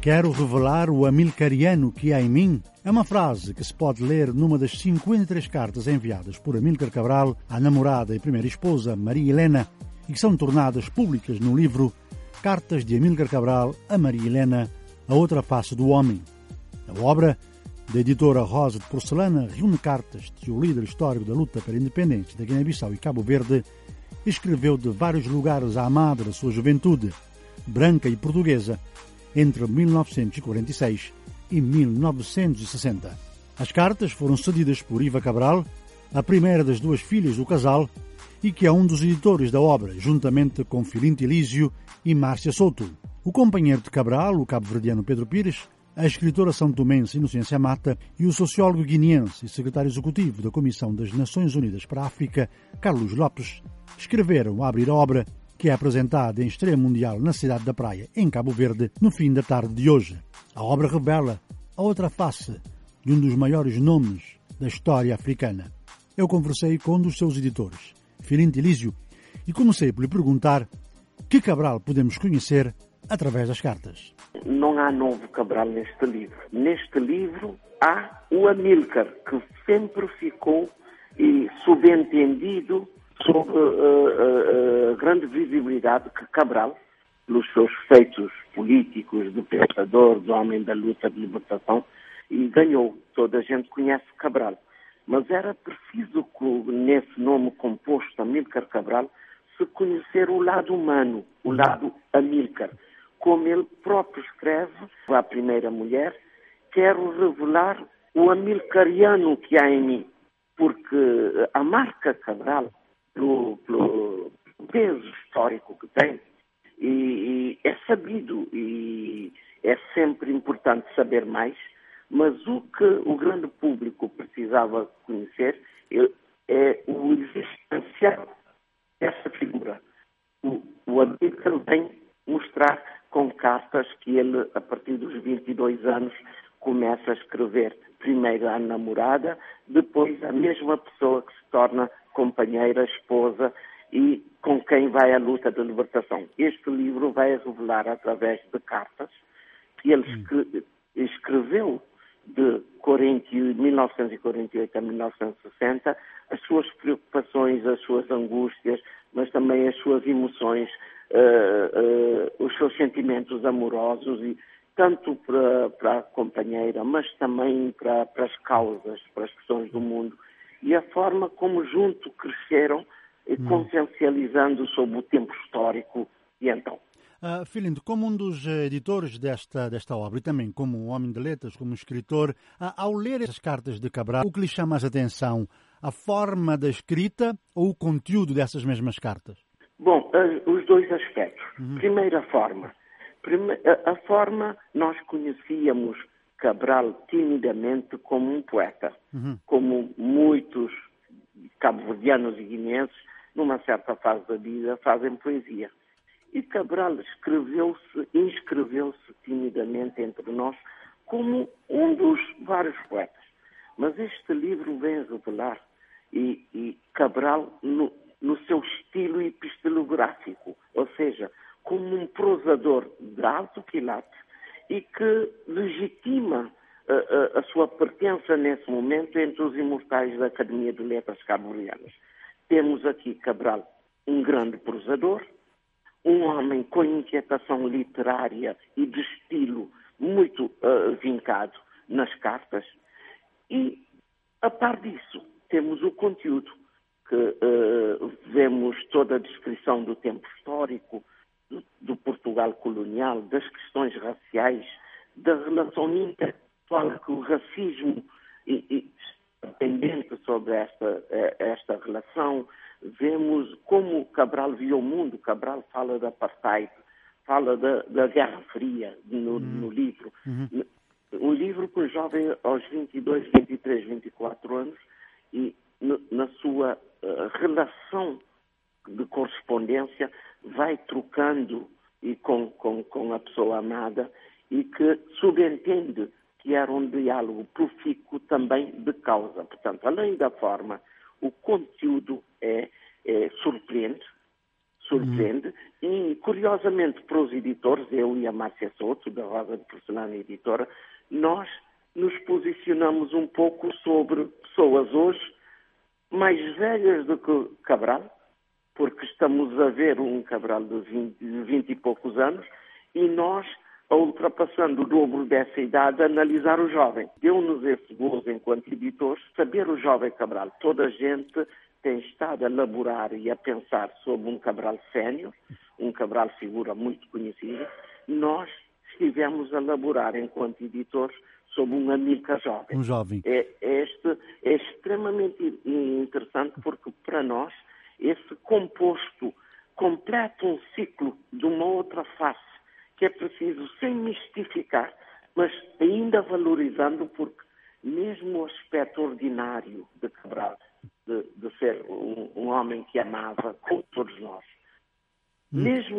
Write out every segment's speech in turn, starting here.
Quero revelar o amilcariano que há em mim é uma frase que se pode ler numa das 53 cartas enviadas por Amílcar Cabral à namorada e primeira esposa, Maria Helena, e que são tornadas públicas no livro Cartas de Amílcar Cabral a Maria Helena, a outra face do homem. A obra, da editora Rosa de Porcelana, reúne cartas que o líder histórico da luta pela independência da Guiné-Bissau e Cabo Verde escreveu de vários lugares à amada da sua juventude, branca e portuguesa, entre 1946 e 1960. As cartas foram cedidas por Iva Cabral, a primeira das duas filhas do casal, e que é um dos editores da obra, juntamente com Filinto Elísio e Márcia Souto. O companheiro de Cabral, o cabo-verdiano Pedro Pires, a escritora são-tomense Inocência Mata e o sociólogo guineense e secretário executivo da Comissão das Nações Unidas para a África, Carlos Lopes, escreveram a abrir a obra, que é apresentada em estreia mundial na cidade da Praia, em Cabo Verde, no fim da tarde de hoje. A obra revela a outra face de um dos maiores nomes da história africana. Eu conversei com um dos seus editores, Filinto Elísio, e comecei por lhe perguntar que Cabral podemos conhecer através das cartas. Não há novo Cabral neste livro. Neste livro há o Amílcar, que sempre ficou subentendido sob a grande visibilidade que Cabral, pelos seus feitos políticos, de pensador, de homem da luta de libertação, e ganhou. Toda a gente conhece Cabral. Mas era preciso que, nesse nome composto, Amílcar Cabral, se conhecer o lado humano, o lado Amílcar. Como ele próprio escreve, a primeira mulher, quero revelar o amilcariano que há em mim, porque a marca Cabral, pelo peso histórico que tem, e é sabido, e é sempre importante saber mais, mas o que o grande público precisava conhecer é o existencial dessa figura. O Amílcar vem mostrar com cartas que ele, a partir dos 22 anos, começa a escrever primeiro à namorada, depois a mesma pessoa que se torna companheira, esposa e com quem vai à luta de libertação. Este livro vai revelar, através de cartas, que ele escreveu de 1948 a 1960, as suas preocupações, as suas angústias, mas também as suas emoções, os seus sentimentos amorosos, e tanto para a companheira, mas também para as causas, para as questões do mundo, e a forma como junto cresceram, consciencializando sobre o tempo histórico e então. Filinto, como um dos editores desta obra e também como um homem de letras, como um escritor, ao ler as cartas de Cabral, o que lhe chama a atenção? A forma da escrita ou o conteúdo dessas mesmas cartas? Bom, os dois aspectos. Primeiro, a forma. A forma, nós conhecíamos Cabral timidamente como um poeta, como muitos cabo-verdianos e guineenses, numa certa fase da vida, fazem poesia. E Cabral inscreveu-se timidamente entre nós como um dos vários poetas. Mas este livro vem revelar, e Cabral no seu estilo epistelográfico, ou seja, como um prosador de alto quilate e que legitima a sua pertença nesse momento entre os imortais da Academia de Letras Cabo-Verdianas. Temos aqui Cabral, um grande prosador, um homem com inquietação literária e de estilo muito vincado nas cartas, e, a par disso, temos o conteúdo, que vemos toda a descrição do tempo histórico, do Portugal colonial, das questões raciais, da relação intelectual que o racismo pendente sobre esta relação. Vemos como Cabral viu o mundo. Cabral fala da apartheid, fala da Guerra Fria no livro. Um livro que o jovem aos 22, 23, 24 anos, e na sua relação de correspondência, vai trocando e com a pessoa amada, e que subentende que era um diálogo profícuo também de causa. Portanto, além da forma, o conteúdo surpreende, surpreende. E, curiosamente, para os editores, eu e a Márcia Souto, da Rosa de Porcelana Editora, nós nos posicionamos um pouco sobre pessoas hoje mais velhas do que Cabral, porque estamos a ver um Cabral de 20 e poucos anos, e nós, ultrapassando o dobro dessa idade, analisar o jovem. Deu-nos esse gozo, enquanto editores, saber o jovem Cabral. Toda a gente tem estado a elaborar e a pensar sobre um Cabral sénior, um Cabral figura muito conhecida. Nós estivemos a elaborar, enquanto editores, sobre um Amílcar jovem. Um jovem. Este é extremamente interessante porque, para nós, esse composto completa um ciclo de uma outra face que é preciso, sem mistificar, mas ainda valorizando, porque mesmo o aspecto ordinário de Cabral, de ser um homem que amava, como todos nós, mesmo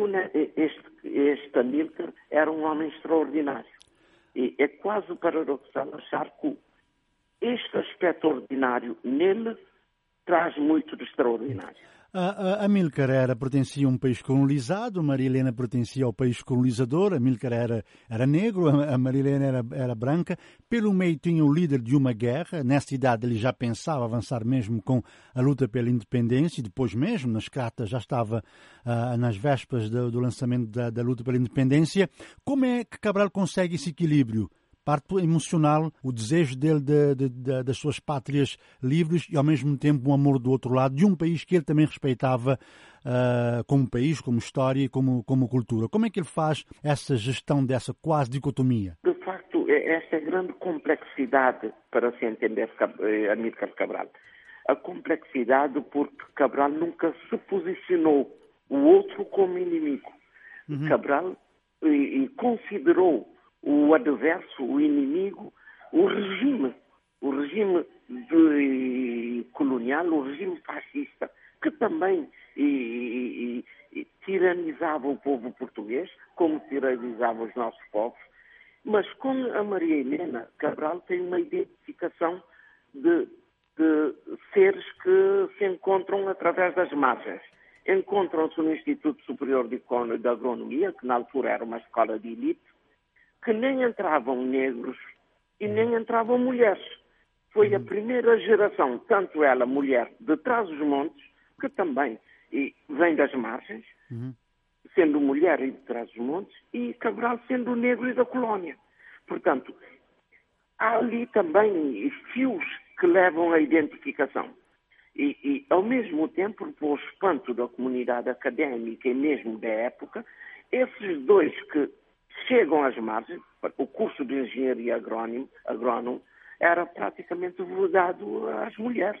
este Amílcar era um homem extraordinário. E é quase paradoxal achar que este aspecto ordinário nele traz muito de extraordinário. Amílcar pertencia a um país colonizado, Maria Helena pertencia ao país colonizador, Amílcar era negro, a Maria Helena era branca. Pelo meio tinha o líder de uma guerra, nessa idade ele já pensava avançar mesmo com a luta pela independência, e depois mesmo nas cartas já estava nas vésperas do lançamento da luta pela independência. Como é que Cabral consegue esse equilíbrio? Parte emocional, o desejo dele das suas pátrias livres e, ao mesmo tempo, um amor do outro lado, de um país que ele também respeitava como país, como história e como cultura. Como é que ele faz essa gestão dessa quase dicotomia? De facto, esta é a grande complexidade para se entender Amílcar Cabral. A complexidade porque Cabral nunca se posicionou o outro como inimigo. Cabral considerou o adverso, o inimigo, o regime colonial, o regime fascista, que também tiranizava o povo português, como tiranizava os nossos povos. Mas com a Maria Helena, Cabral tem uma identificação de seres que se encontram através das margens. Encontram-se no Instituto Superior de Agronomia, que na altura era uma escola de elite, que nem entravam negros e nem entravam mulheres. Foi a primeira geração, tanto ela, mulher, de Trás-os-Montes, que também vem das margens, sendo mulher e de Trás-os-Montes, e Cabral sendo negro e da colónia. Portanto, há ali também fios que levam à identificação. E ao mesmo tempo, para o espanto da comunidade académica e mesmo da época, esses dois que chegam às margens, o curso de engenharia agrónomo era praticamente vedado às mulheres.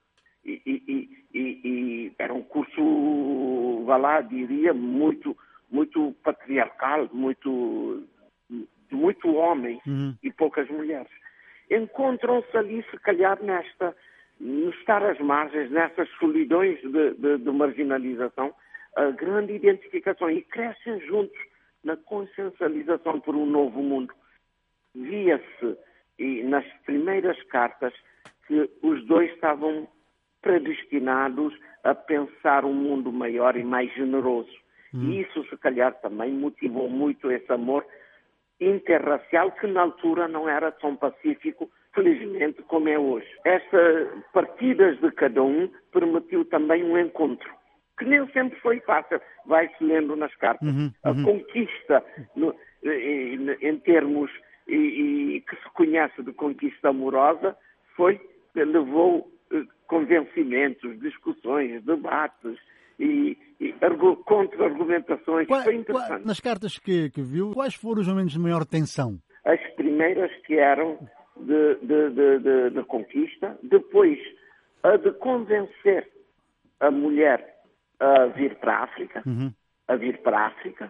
E era um curso, vá lá, diria, muito patriarcal, de muito homem e poucas mulheres. Encontram-se ali, se calhar, no estar às margens, nessas solidões de marginalização, a grande identificação, e crescem juntos na consciencialização por um novo mundo. Via-se nas primeiras cartas que os dois estavam predestinados a pensar um mundo maior e mais generoso. E isso, se calhar, também motivou muito esse amor interracial, que na altura não era tão pacífico, felizmente, como é hoje. Estas partidas de cada um permitiu também um encontro, que nem sempre foi fácil, vai-se lendo nas cartas. A conquista, em termos que se conhece de conquista amorosa, levou convencimentos, discussões, debates e contra-argumentações. Foi interessante. Nas cartas que viu, quais foram os momentos de maior tensão? As primeiras que eram de conquista, depois a de convencer a mulher a vir para a África,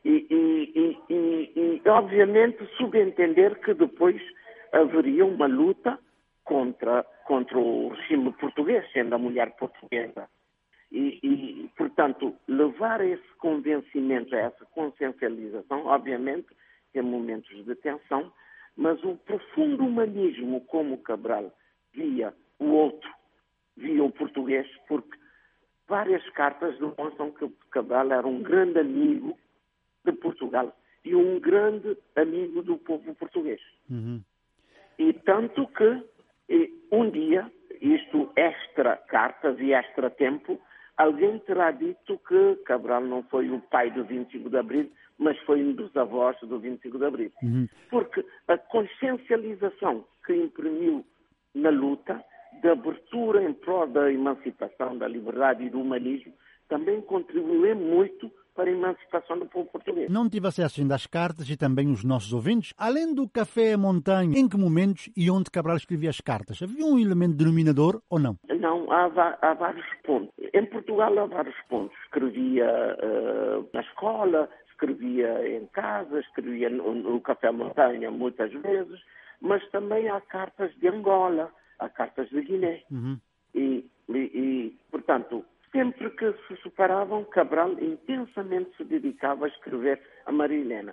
e obviamente subentender que depois haveria uma luta contra o regime português, sendo a mulher portuguesa. Portanto, levar esse convencimento, a essa consciencialização, obviamente, tem momentos de tensão, mas o profundo humanismo como Cabral via o outro, via o português, porque várias cartas demonstram que Cabral era um grande amigo de Portugal e um grande amigo do povo português. Uhum. E tanto que um dia, isto extra cartas e extra tempo, alguém terá dito que Cabral não foi o pai do 25 de Abril, mas foi um dos avós do 25 de Abril. Uhum. Porque a consciencialização que imprimiu na luta de abertura em prol da emancipação, da liberdade e do humanismo, também contribuiu muito para a emancipação do povo português. Não tive acesso ainda às cartas e também os nossos ouvintes. Além do Café Montanha, em que momentos e onde Cabral escrevia as cartas? Havia um elemento denominador ou não? Não, há vários pontos. Em Portugal há vários pontos. Escrevia na escola, escrevia em casa, escrevia no Café Montanha muitas vezes, mas também há cartas de Angola, há cartas de Guiné. Uhum. E, portanto, sempre que se separavam, Cabral intensamente se dedicava a escrever a Maria Helena.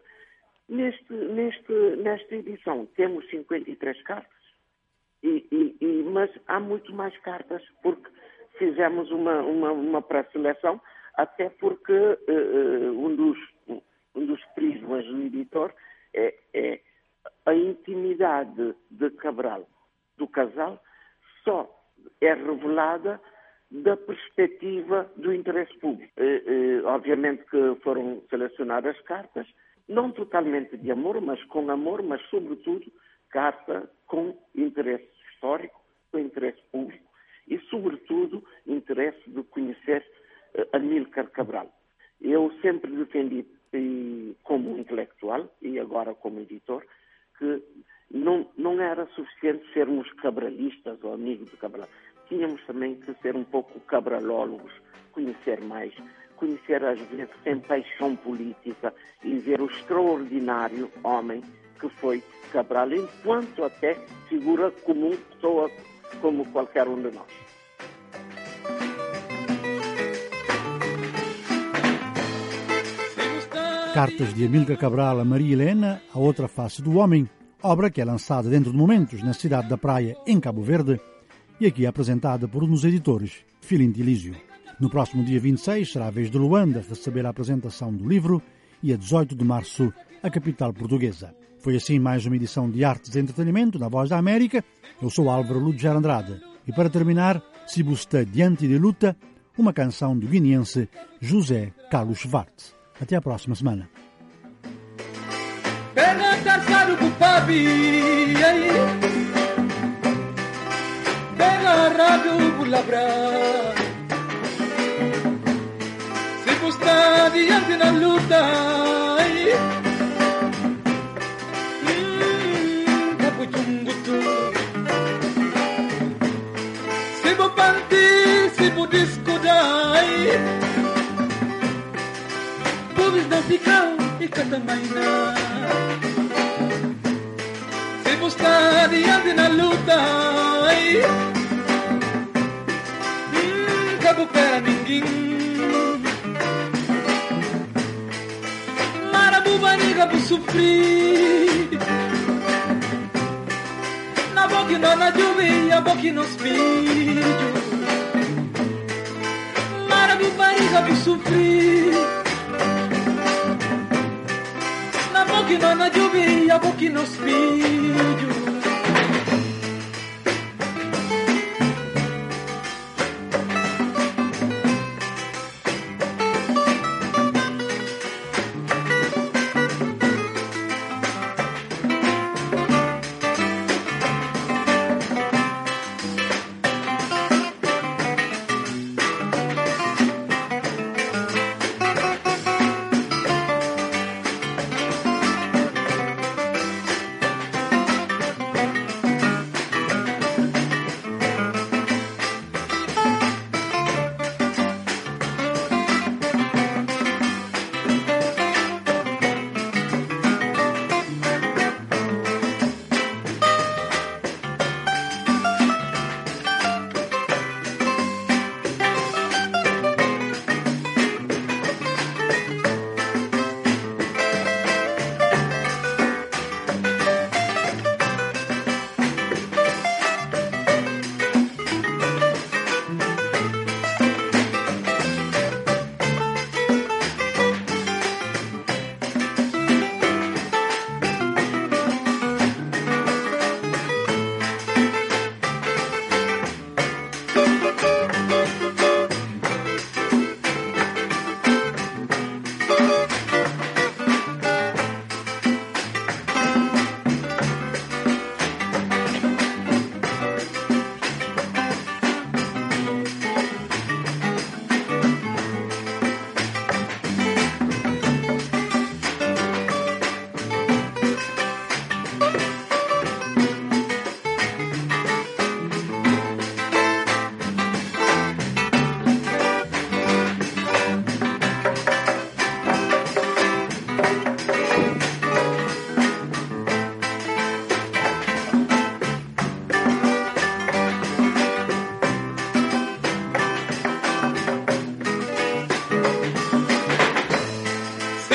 Nesta edição temos 53 cartas, mas há muito mais cartas, porque fizemos uma pré-seleção, até porque um dos prismas do editor é a intimidade de Cabral, do casal, só é revelada da perspectiva do interesse público. Obviamente que foram selecionadas cartas, não totalmente de amor, mas sobretudo carta com interesse histórico, com interesse público e, sobretudo, interesse de conhecer Amílcar Cabral. Eu sempre defendi, como intelectual e agora como editor, que não era suficiente sermos cabralistas ou amigos de Cabral. Tínhamos também que ser um pouco cabralólogos, conhecer mais, conhecer às vezes sem paixão política e ver o extraordinário homem que foi Cabral, enquanto até figura comum, pessoa como qualquer um de nós. Cartas de Amílcar Cabral a Maria Helena, A Outra Face do Homem, obra que é lançada dentro de momentos na cidade da Praia, em Cabo Verde, e aqui é apresentada por um dos editores, Filinto Elísio. No próximo dia 26 será a vez de Luanda receber a apresentação do livro e a 18 de março a capital portuguesa. Foi assim mais uma edição de Artes e Entretenimento na Voz da América. Eu sou Álvaro Ludger Andrade. E para terminar, Se Busta Diante de Luta, uma canção do guineense José Carlos Schwartz. Até a próxima semana. Pega tarcado pro papi, pega a rádio por labrar. Se busta diante na luta, capuchungutu. Se bo panti, se bo discudai, pobres não ficam e catamaina. Se busta diante na luta, cabo para ninguém. Marabu barriga por sofrer. Na boca não na lluvia, a boca no espírito. Marabu barriga por sofrer. Na boca não na lluvia, a boca no espírito.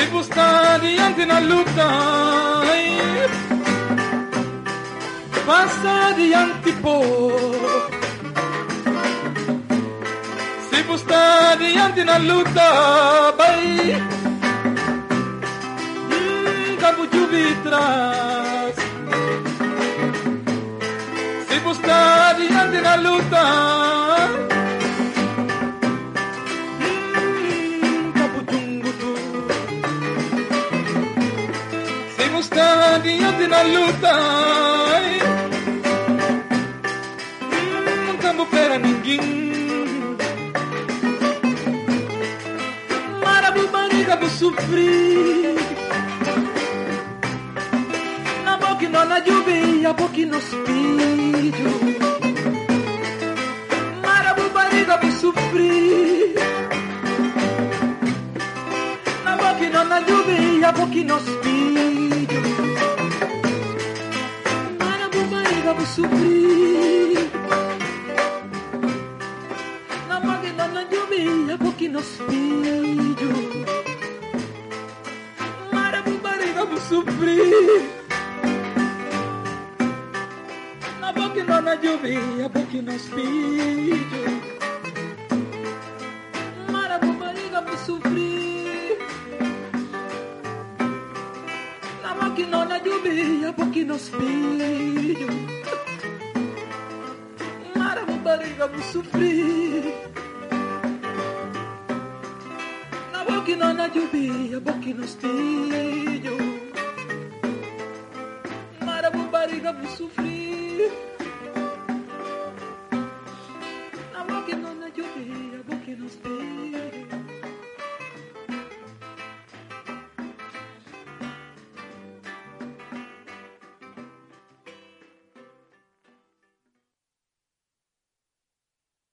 Se você diante na luta, passa diante por. Se você diante na luta, vai campo de trás. Se você diante na luta, está diante na luta, não campo para ninguém. Marabu barriga vou sofrer, na boca não na lluvia, a boca no espelho. Marabu barriga vou sofrer, na boca não na lluvia, a boca no espelho. Vou sofrer na máquina na lluvia porque no espelho. Marabu barriga vou sofrer na máquina na lluvia porque no espelho. Marabu barriga vou sofrer na máquina na lluvia porque no espelho. Barriga vou sofrer na boca não na lluvia, boca no espelho. Marabu barriga vou sofrer